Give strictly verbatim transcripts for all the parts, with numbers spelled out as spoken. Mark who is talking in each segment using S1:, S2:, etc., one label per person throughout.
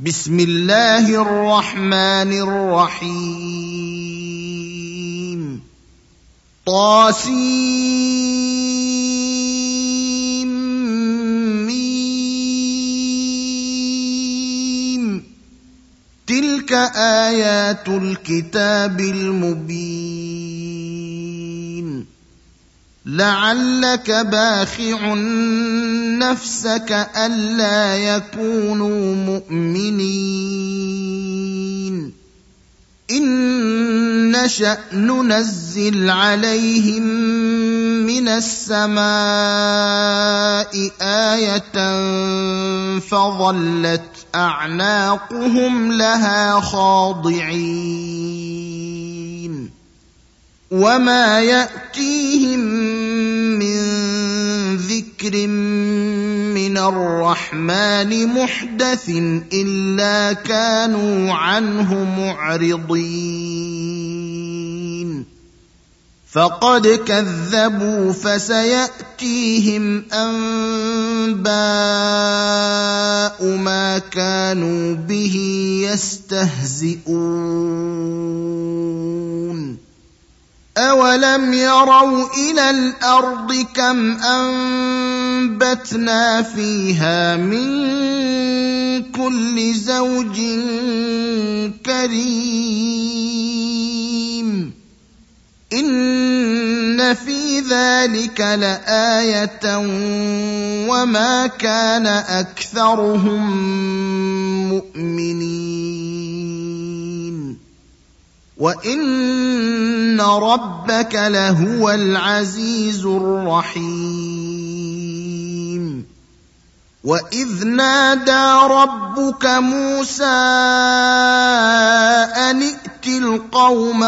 S1: بسم الله الرحمن الرحيم طاسيم ميم تلك آيات الكتاب المبين لعلك باخع نفسك ألا يكونوا مؤمنين إن نشأ ننزل عليهم من السماء آية فظلت أعناقهم لها خاضعين وما يأتيهم من ذكر من الرحمن محدث إلا كانوا عنه معرضين فقد كذبوا فسيأتيهم أنباء ما كانوا به يستهزئون أولم يروا إلى الأرض كم أنبتنا فيها من كل زوج كريم إن في ذلك لآية وما كان أكثرهم مؤمنين وإن ربك لهو العزيز الرحيم وإذ نادى ربك موسى أن ائت القوم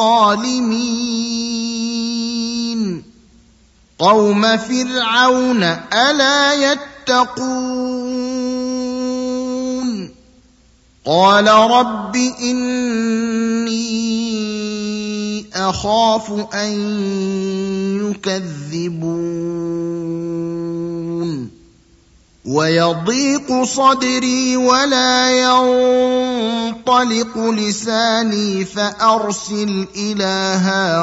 S1: الظالمين قوم فرعون ألا يتقون قال رب إني أخاف أن يكذبون ويضيق صدري ولا ينطلق لساني فأرسل إلى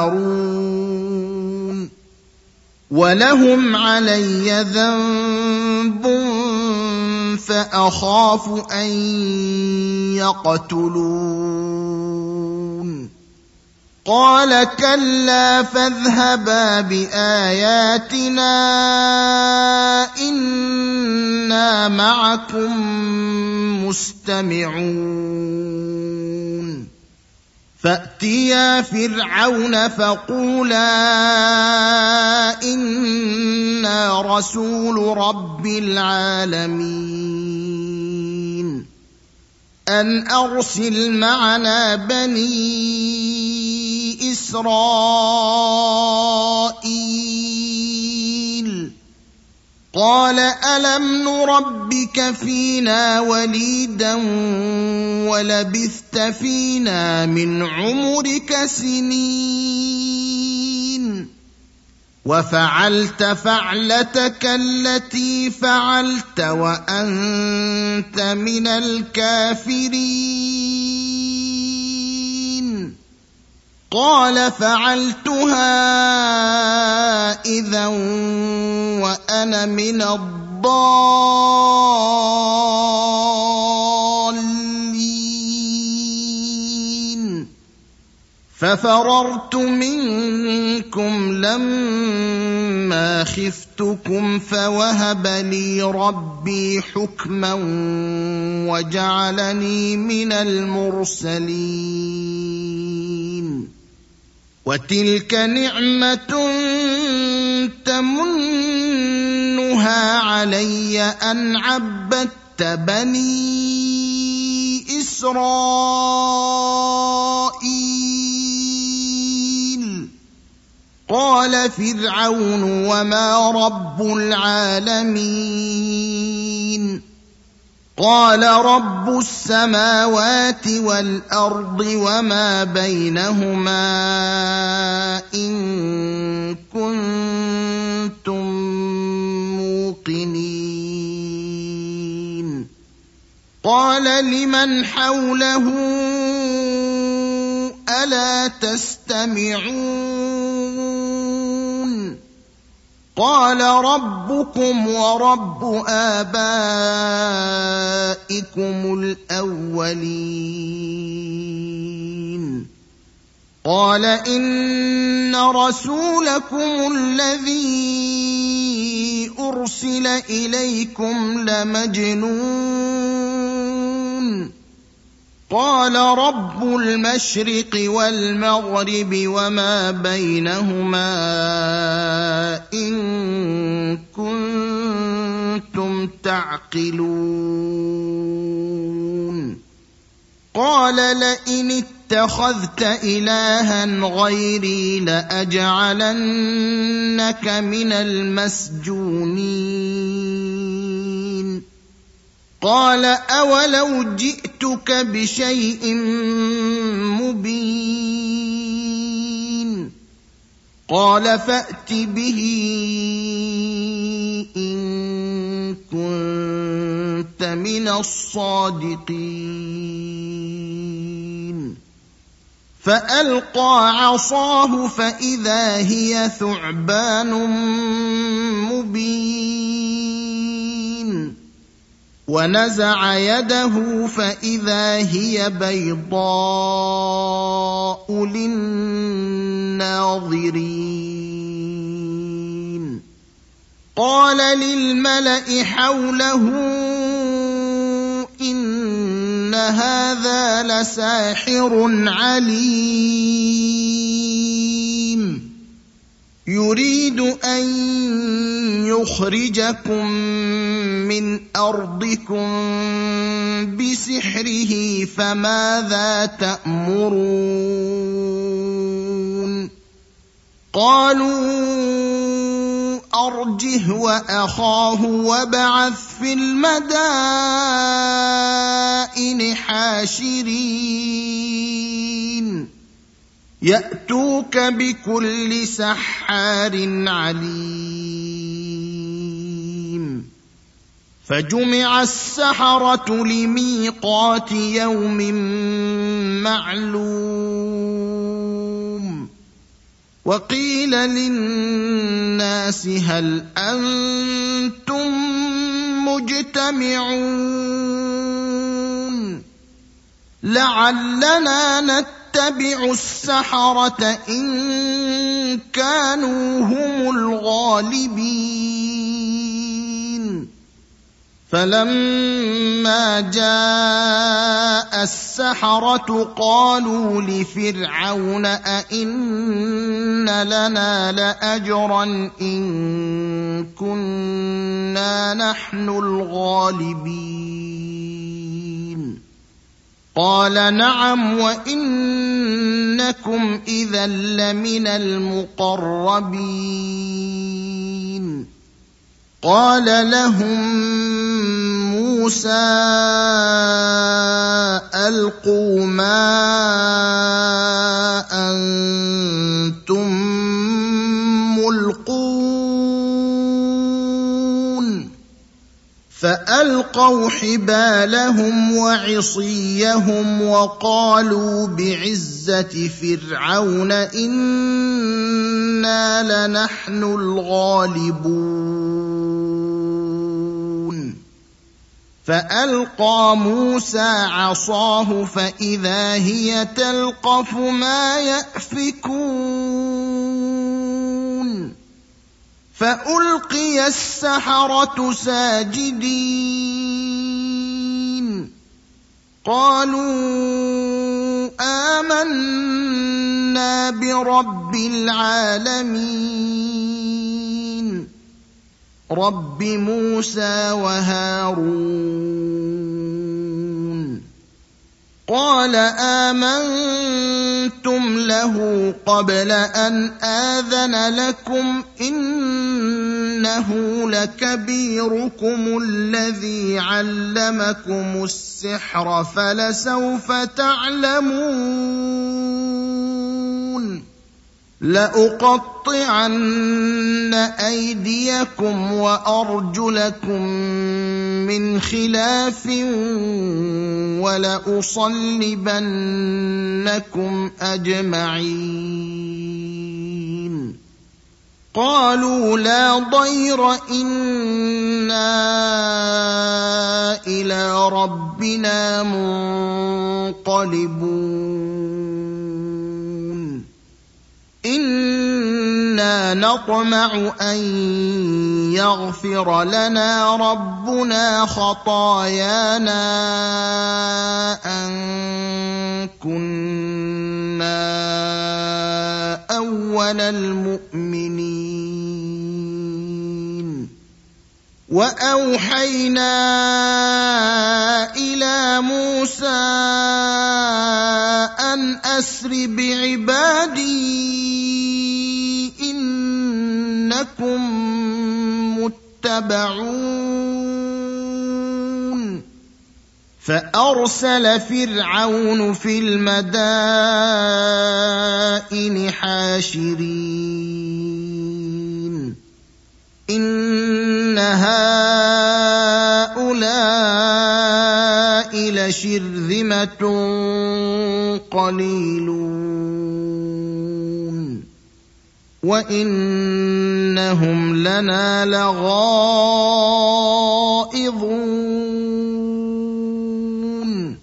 S1: هارون ولهم علي ذنب فأخاف أن يقتلون قال كلا فاذهبا بآياتنا إنا معكم مستمعون فأتيا فرعون فقولا إنا رسول رب العالمين أن أرسل معنا بني إسرائيل قال ألم نربك فينا وليدا ولبثت فينا من عمرك سنين وفعلت فعلتك التي فعلت وأنت من الكافرين قال فعلتها إذا وأنا من الضالين ففررت منكم لما خفتكم فوهب لي ربي حكما وجعلني من المرسلين وتلك نعمة تمنها علي أن عبدت بني إسرائيل قال فرعون وما رب العالمين قال رب السماوات والأرض وما بينهما إن كنتم موقنين قال لمن حوله ألا تستمعون قال ربكم ورب آبائكم الأولين قال إن رسولكم الذي أرسل إليكم لمجنون قال رب المشرق والمغرب وما بينهما إن كنتم تعقلون قال لئن اتخذت إلها غيري لأجعلنك من المسجونين قال أولو جئتك بشيء مبين قال فأت به إن كنت من الصادقين فألقى عصاه فإذا هي ثعبان مبين ونزع يده فإذا هي بيضاء للناظرين قال للملأ حوله إن هذا لساحر عليم يريد أن يخرجكم من أرضكم بسحره فماذا تأمرون قالوا أرجه وأخاه وابعث في المدائن حاشرين يأتوك بكل سحار عليم فجمع السحرة لميقات يوم معلوم وقيل للناس هل أنتم مجتمعون لعلنا نتبع السحرة إن كانوا هم الغالبين فلما جاء السحرة قالوا لفرعون أئن لنا لأجرا إن كنا نحن الغالبين قال نعم وإنكم إذا لمن المقربين قال لهم موسى ألقوا ما أنتم ملقون فألقوا حبالهم وعصيهم وقالوا بعزة فرعون إنا لنحن الغالبون فألقى موسى عصاه فإذا هي تلقف ما يأفكون فألقي السحرة ساجدين قالوا آمنا برب العالمين رب موسى وهارون قال آمنتم له قبل أن آذن لكم إنه لكبيركم الذي علمكم السحر فلسوف تعلمون لأقطعن أيديكم وأرجلكم من خلاف ولأصلبنكم أجمعين قالوا لا ضير إنا إلى ربنا منقلبون إنا نطمع أن يغفر لنا ربنا خطايانا أن كنا أول المؤمنين وأوحينا إلى موسى أن أسر بعبادي إنكم متبعون فأرسل فرعون في المدائن حاشرين إن هؤلاء لشرذمة قليلون وإنهم لنا لغائظون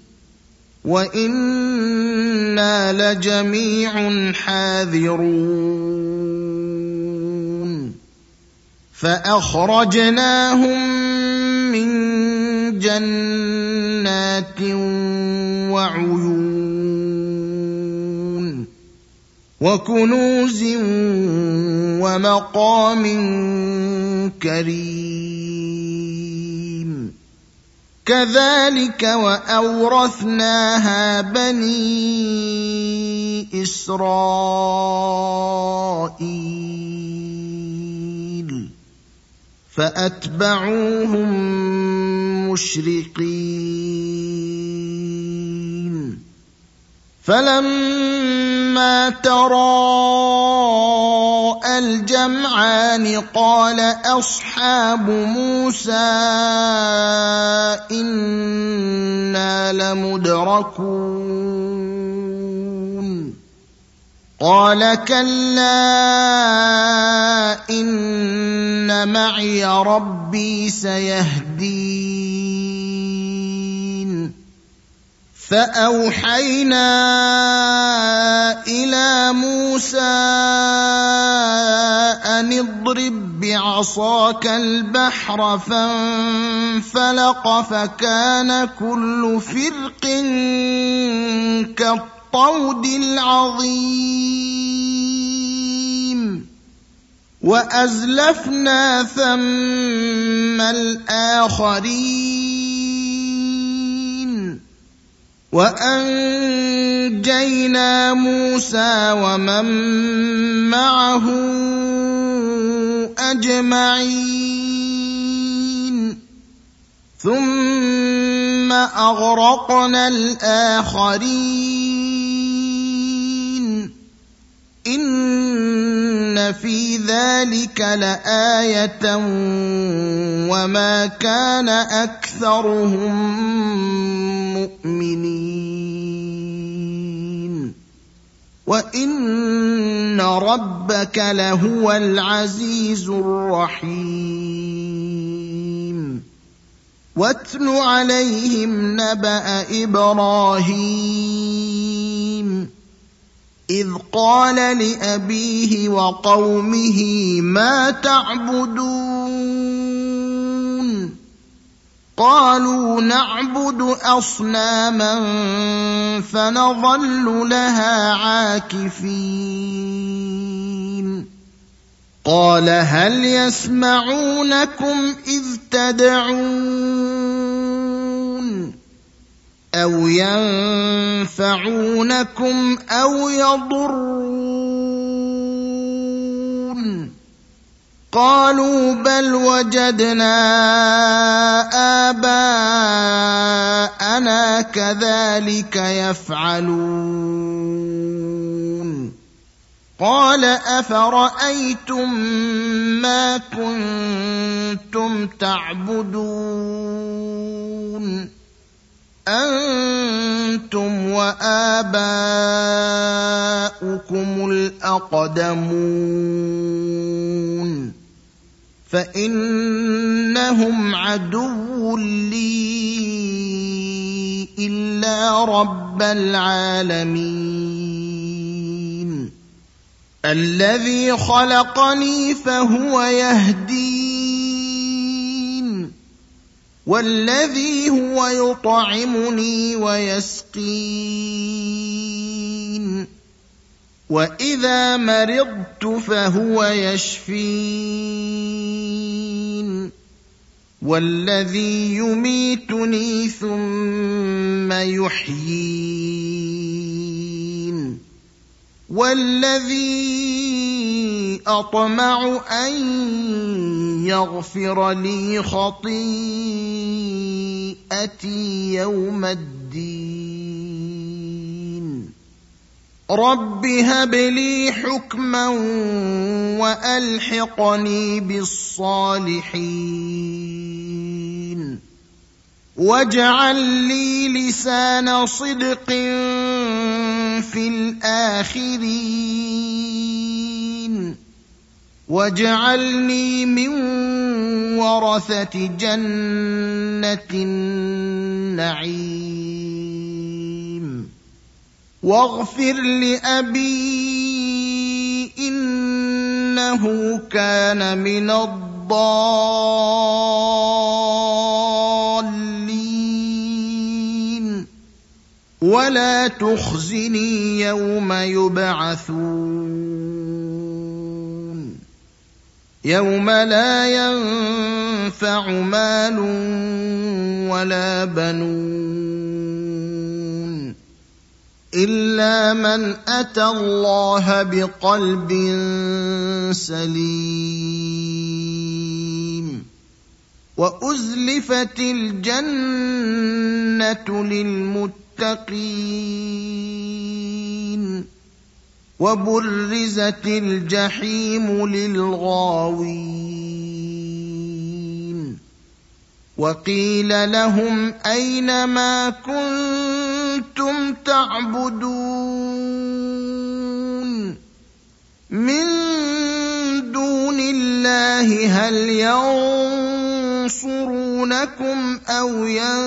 S1: وإنا لجميع حاذرون فأخرجناهم من جنات وعيون وكنوز ومقام كريم كذلك وأورثناها بني إسرائيل فأتبعوهم مشرقين فلما تراءى الجمعان قال أصحاب موسى إنا لمدركون قال كلا إن معي ربي سيهدين فأوحينا إلى موسى أن اضرب بعصاك البحر فانفلق فكان كل فرق كالطود العظيم وأزلفنا ثم الآخرين وأنجينا موسى ومن معه أجمعين ثم أغرقنا الآخرين إن في ذلك لآية وما كان أكثرهم مؤمنين وإن ربك لهو العزيز الرحيم واتل عليهم نبأ إبراهيم إذ قال لأبيه وقومه ما تعبدون قالوا نعبد أصناما فنظل لها عاكفين قال هل يسمعونكم إذ تدعون أو ينفعونكم أو يضرون قالوا بل وجدنا آباءنا كذلك يفعلون قال أفرأيتم ما كنتم تعبدون أنتم وآباؤكم الأقدمون فإنهم عدو لي إلا رب العالمين الذي خلقني فهو يهدين والذي هو يطعمني ويسقين وإذا مرضت فهو يشفين والذي يميتني ثم يحيين والذي أطمع أن يغفر لي خطيئتي يوم الدين رب هب لي حكما وألحقني بالصالحين واجعل لي لسان صدق في الآخرين واجعلني من ورثة جنة النعيم واغفر لأبي إنه كان من الضالين ولا تخزني يوم يبعثون يوم لا ينفع مال ولا بنون إلا من أتى الله بقلب سليم وأزلفت الجنة للمتقين وبرزت الجحيم للغاوين وقيل لهم أين ما كنتم تعبدون من دون الله هل ينصرونكم أو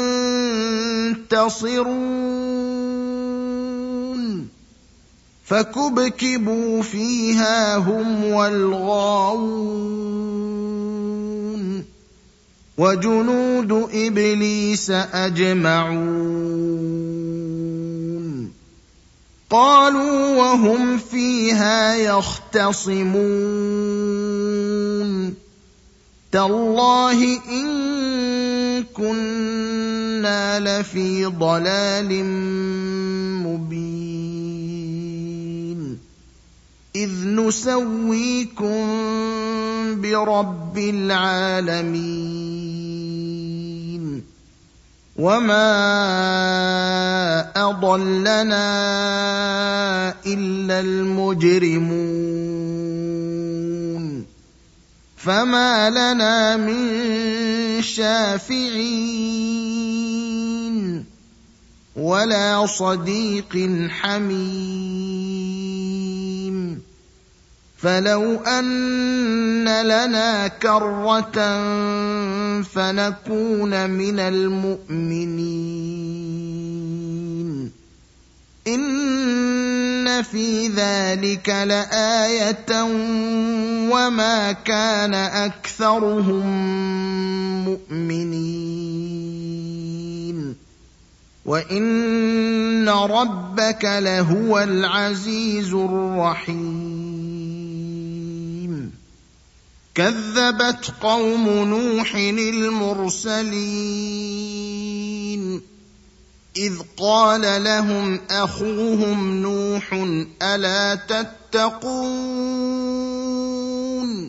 S1: ينتصرون فكبكبوا فيها هم والغاوون وجنود إبليس أجمعون قالوا وهم فيها يختصمون تالله إن كنا لفي ضلال مبين إذ نسويكم برب العالمين وما أضلنا إلا المجرمون فما لنا من شافعين ولا صديق حميم فلو أن لنا كرة فنكون من المؤمنين إن في ذلك لآية وما كان أكثرهم مؤمنين وإن ربك لهو العزيز الرحيم كذبت قوم نوح المرسلين إذ قال لهم أخوهم نوح ألا تتقون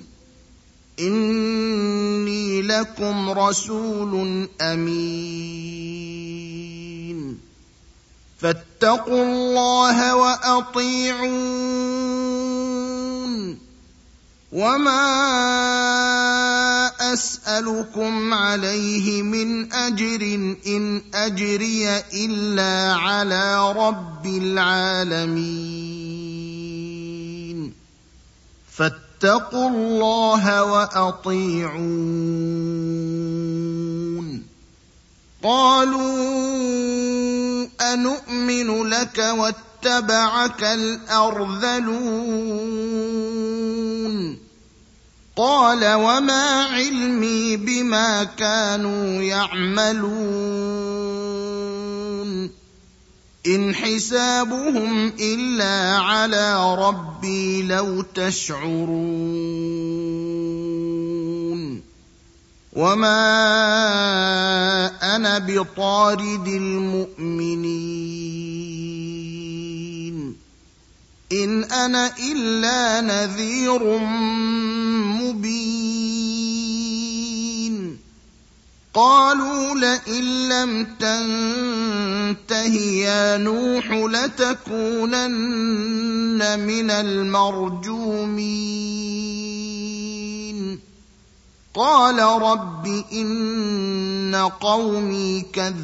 S1: إني لكم رسول أمين فاتقوا الله وأطيعون وما أسألكم عليه من أجر إن أجري إلا على رب العالمين فاتقوا الله وأطيعون قالوا أنؤمن لك واتبعك الأرذلون قال وما علمي بما كانوا يعملون إن حسابهم إلا على ربي لو تشعرون وما أنا بطارد المؤمنين إن أنا إلا نذير مبين قالوا لئن لم تنته يا نوح لتكونن من المرجومين قال رب إن قومي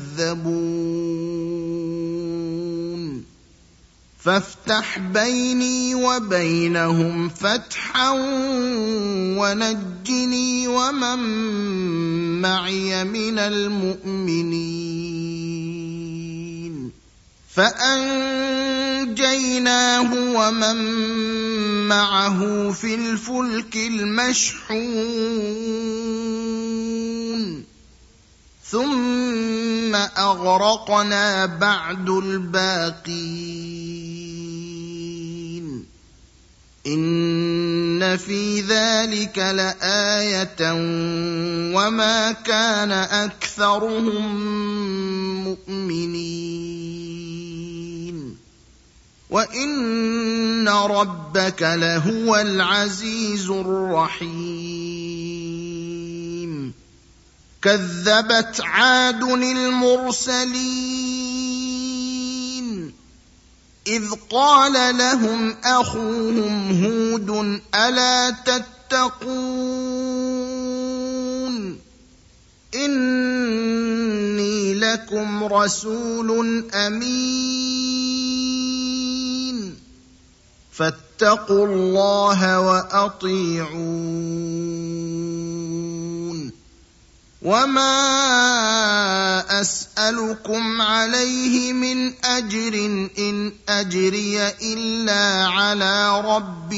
S1: كذبون فافتح بيني وبينهم فتحا ونجني ومن معي من المؤمنين فأنجيناه ومن معه في الفلك المشحون ثم أغرقنا بعد الباقين إن في ذلك لآية وما كان أكثرهم مؤمنين وإن ربك لهو العزيز الرحيم كذبت عاد المرسلين إذ قال لهم أخوهم هود ألا تتقون إني لكم رسول أمين فاتقوا الله وأطيعون وما أسألكم عليه من أجر إن أجري إلا على رب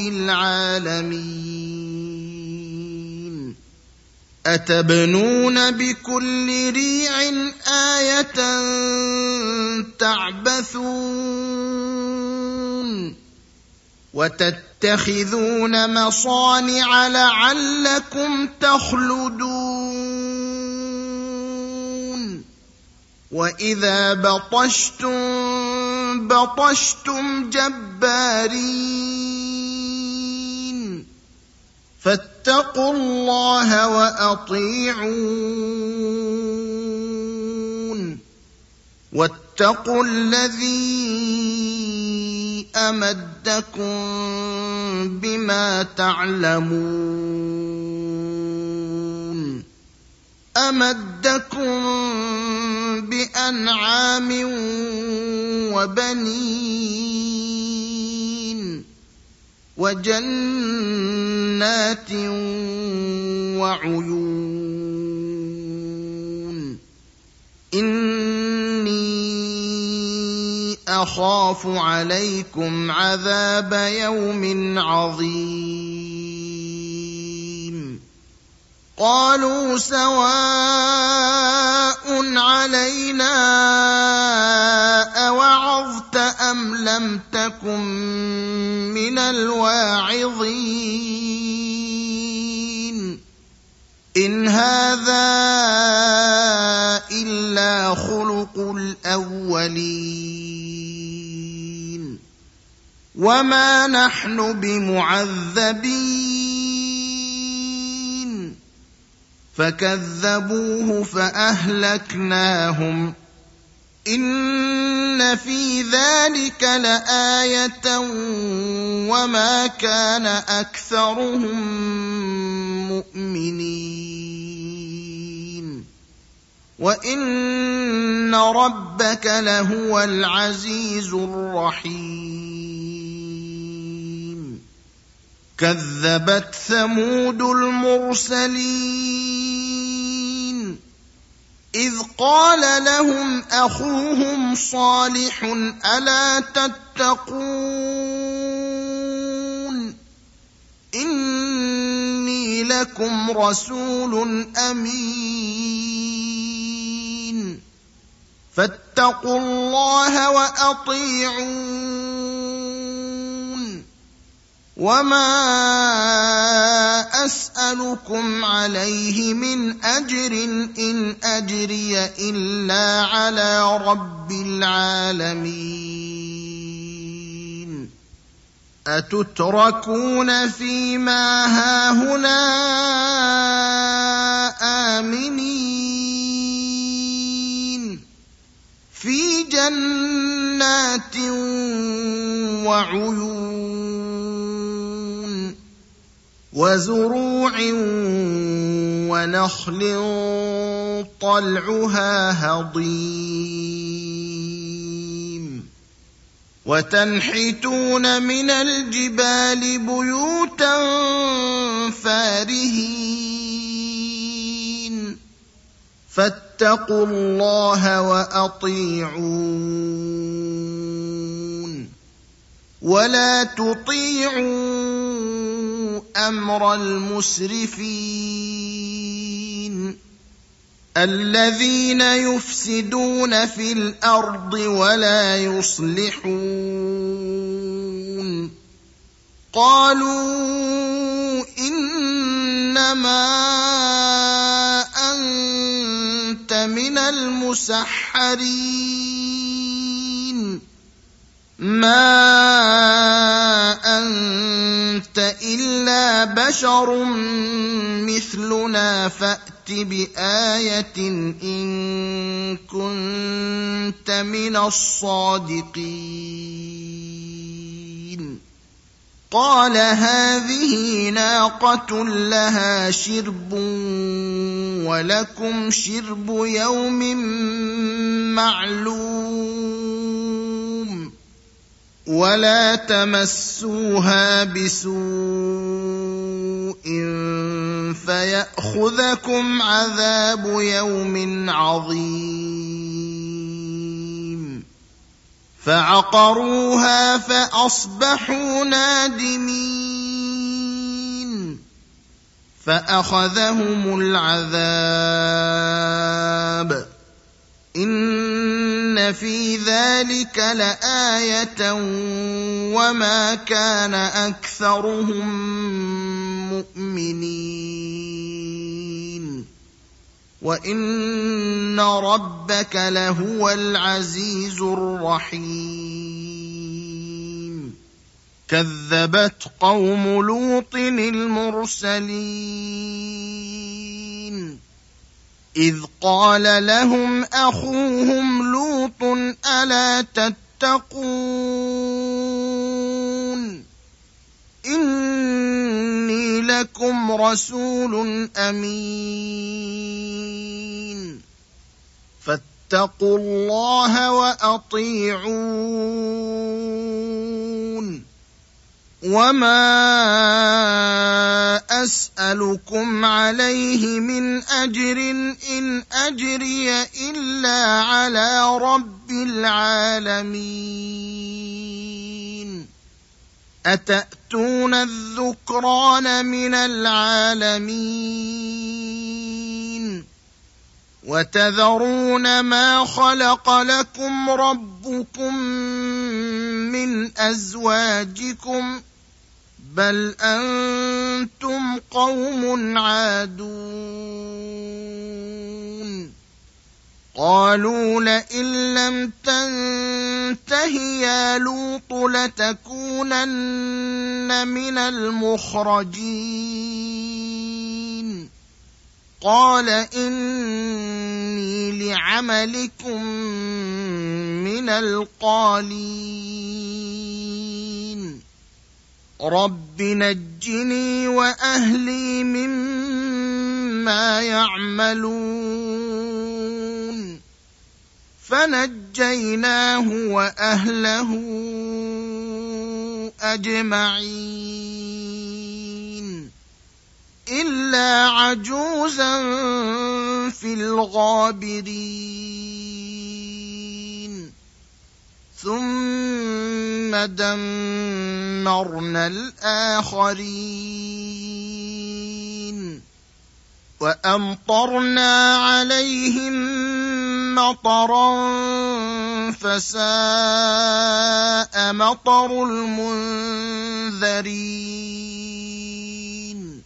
S1: العالمين أتبنون بكل ريع آية تعبثون وتتخذون مصانع لعلكم تخلدون وإذا بطشتم بطشتم جبارين فاتقوا الله وأطيعون واتقوا الذي أمدكم بما تعلمون أمدكم بأنعام وبنين وجنات وعيون إني أخاف عليكم عذاب يوم عظيم قالوا سواء علينا أوعظت أم لم تكن من الواعظين إن هذا إلا خلق الأولين وما نحن بمعذبين فكذبوه فأهلكناهم إن إن في ذلك لآية وما كان أكثرهم مؤمنين وإن ربك لهو العزيز الرحيم كذبت ثمود المرسلين إذ قال لهم أخوهم صالح ألا تتقون إني لكم رسول أمين فاتقوا الله وأطيعون وما أسألكم عليه من أجر إن أجري إلا على رب العالمين أتتركون فيما هاهنا آمنين في جنات وعيون وزروع ونخل طلعها هضيم وتنحتون من الجبال بيوتا فارهين فاتقوا الله وأطيعون ولا تطيعوا أمر المسرفين الذين يفسدون في الأرض ولا يصلحون قالوا إنما أنت من المسحرين ما أنت إلا بشر مثلنا فأت بآية إن كنت من الصادقين قال هذه ناقة لها شرب ولكم شرب يوم معلوم ولا تمسوها بسوء فيأخذكم عذاب يوم عظيم فعقروها فأصبحوا نادمين فأخذهم العذاب إن في ذلك لآية وما كان أكثرهم مؤمنين وإن ربك لهو العزيز الرحيم كذبت قوم لوط المرسلين إذ قال لهم أخوهم لوط ألا تتقون إني لكم رسول أمين فاتقوا الله وأطيعون وما أسألكم عليه من أجر إن أجري إلا على رب العالمين أتأتون الذكران من العالمين وتذرون ما خلق لكم ربكم من أزواجكم بل أنتم قوم عادون قالوا لئن لم تنته يا لوط لتكونن من المخرجين قال إني لعملكم من القالين رب نجني وأهلي مما يعملون فنجيناه وأهله أجمعين إلا عجوزا في الغابرين ثم دمرنا الآخرين وأمطرنا عليهم مطرا فساء مطر المنذرين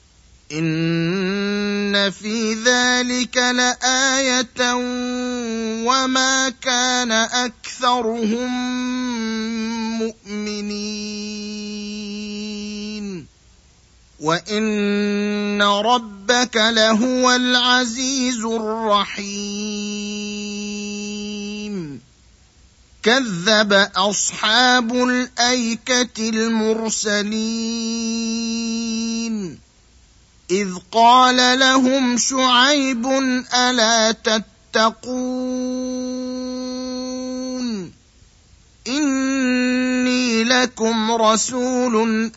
S1: إن في ذلك لآية وما كان أكثرهم مؤمنين وإن ربك لهو العزيز الرحيم كذب أصحاب الأيكة المرسلين إذ قال لهم شعيب ألا تتقون إني لكم رسول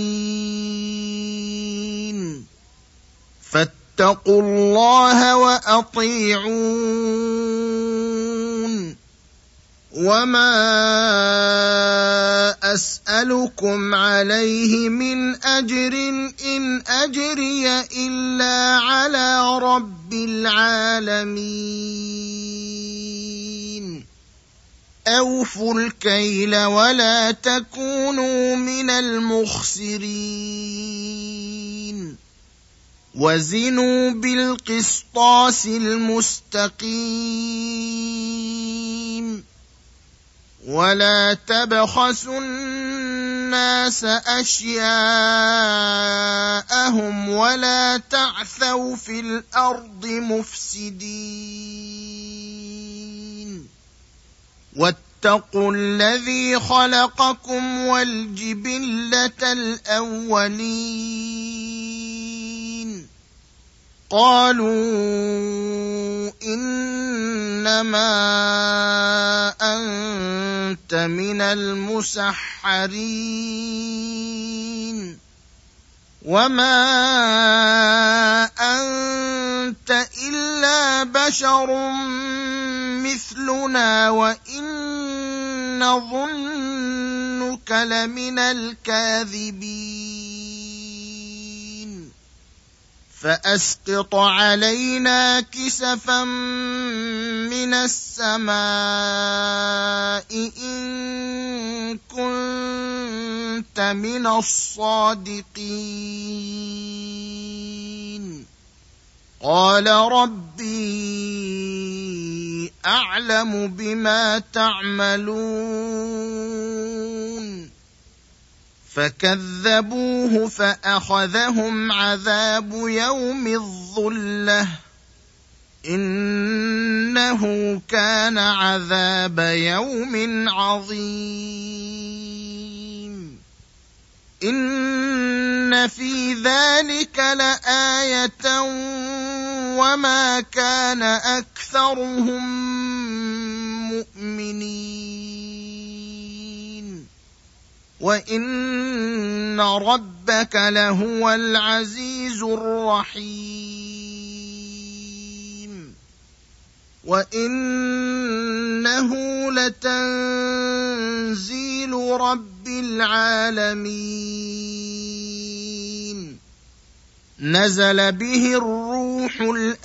S1: أمين فاتقوا الله وأطيعون وما أسألكم عليه من أجر إن أجري إلا على رب العالمين أوفوا الكيل ولا تكونوا من المخسرين وزنوا بالقسطاس المستقيم ولا تبخسوا الناس أشياءهم ولا تعثوا في الأرض مفسدين واتقوا الذي خلقكم والجبلة الأولين قالوا إنما أنت من المسحرين وما أنت إلا بشر مثلنا وإن نظنك لمن الكاذبين فأسقط علينا كسفا من السماء إن كنت من الصادقين قال ربي أعلم بما تعملون فكذبوه فأخذهم عذاب يوم الظلة إنه كان عذاب يوم عظيم إن في ذلك لآية وما كان أكثرهم مؤمنين وإن ربك لهو العزيز الرحيم وإنه لتنزيل رب العالمين نزل به الروح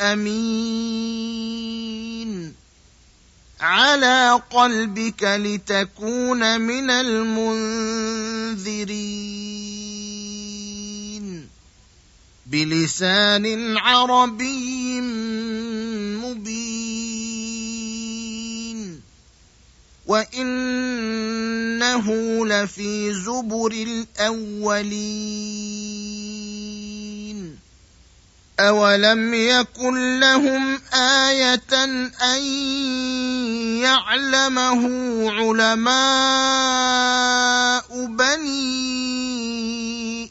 S1: الأمين على قلبك لتكون من المنذرين بلسان عربي مبين وإنه لفي زبر الأولين أولم يكن لهم آية أن يعلمه علماء بني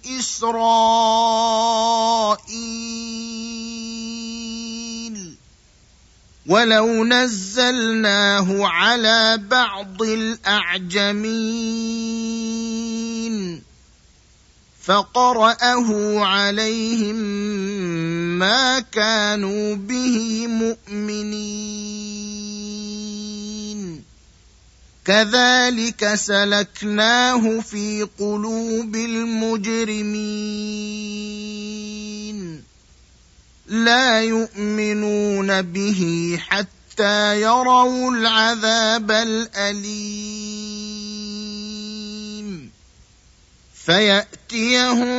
S1: إسرائيل ولو نزلناه على بعض الأعجمين فقرأه عليهم ما كانوا به مؤمنين كذلك سلكناه في قلوب المجرمين لا يؤمنون به حتى يروا العذاب الأليم فيأتيهم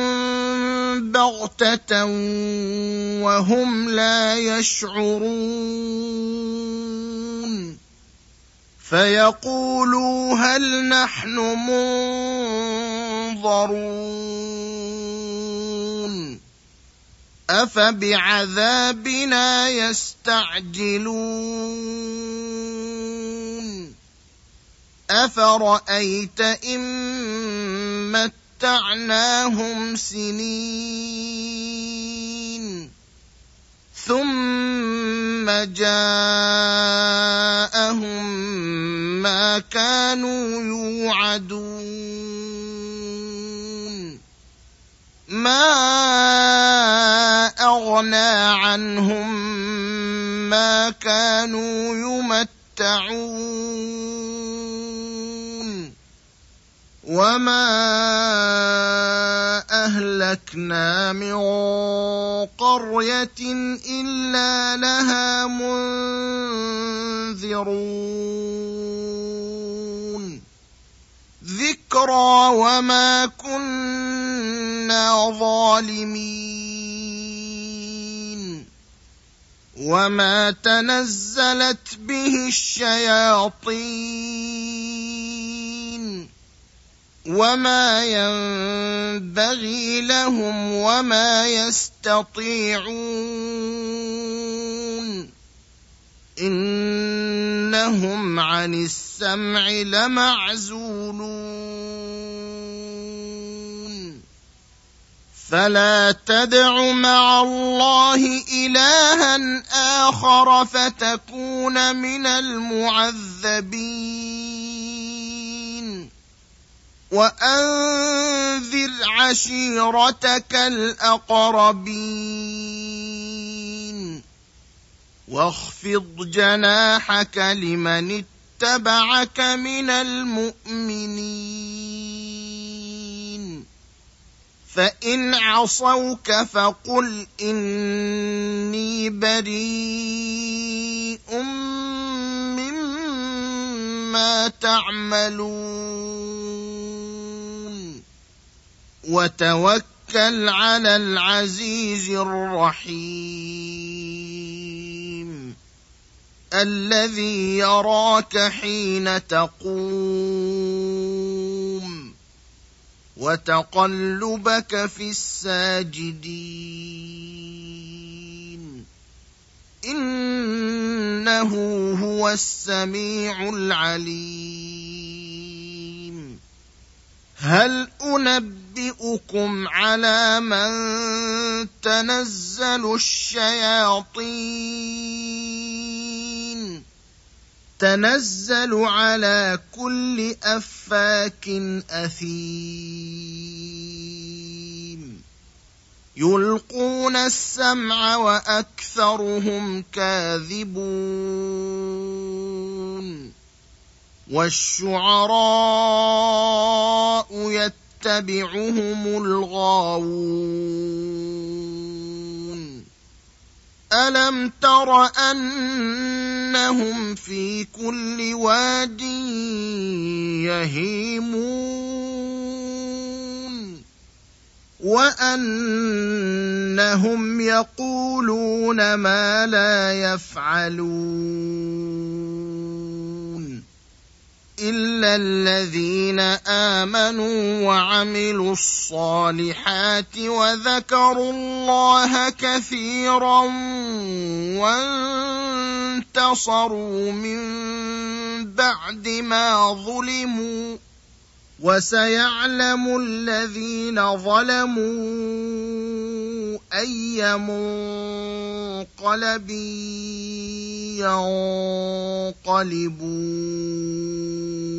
S1: بغتة وهم لا يشعرون فيقولوا هل نحن منظرون أفبعذابنا يستعجلون أفرأيت إن متعناهم سنين ثم جاءهم ما كانوا يوعدون ما أغنى عنهم ما كانوا يمتعون وما أهلكنا من قرية إلا لها منذرون ذكرى وما كنا ظالمين وما تنزلت به الشياطين وما ينبغي لهم وما يستطيعون إنهم عن السمع لمعزولون فلا تدع مع الله إلها آخر فتكون من المعذبين وأنذر عشيرتك الأقربين واخفض جناحك لمن اتبعك من المؤمنين فإن عصوك فقل إني بريء مما تعملون وتوكل على العزيز الرحيم الذي يراك حين تقوم وتقلبك في الساجدين إنه هو السميع العليم هل أنبئكم على من تنزل الشياطين تنزل على كل أفاك أثيم يلقون السمع وأكثرهم كاذبون والشعراء يتبعهم الغاوون ألم تر أنهم في كل واد يهيمون وأنهم يقولون ما لا يفعلون إلا الذين آمنوا وعملوا الصالحات وذكروا الله كثيرا وانتصروا من بعد ما ظلموا وسيعلم الذين ظلموا أي منقلب ينقلبون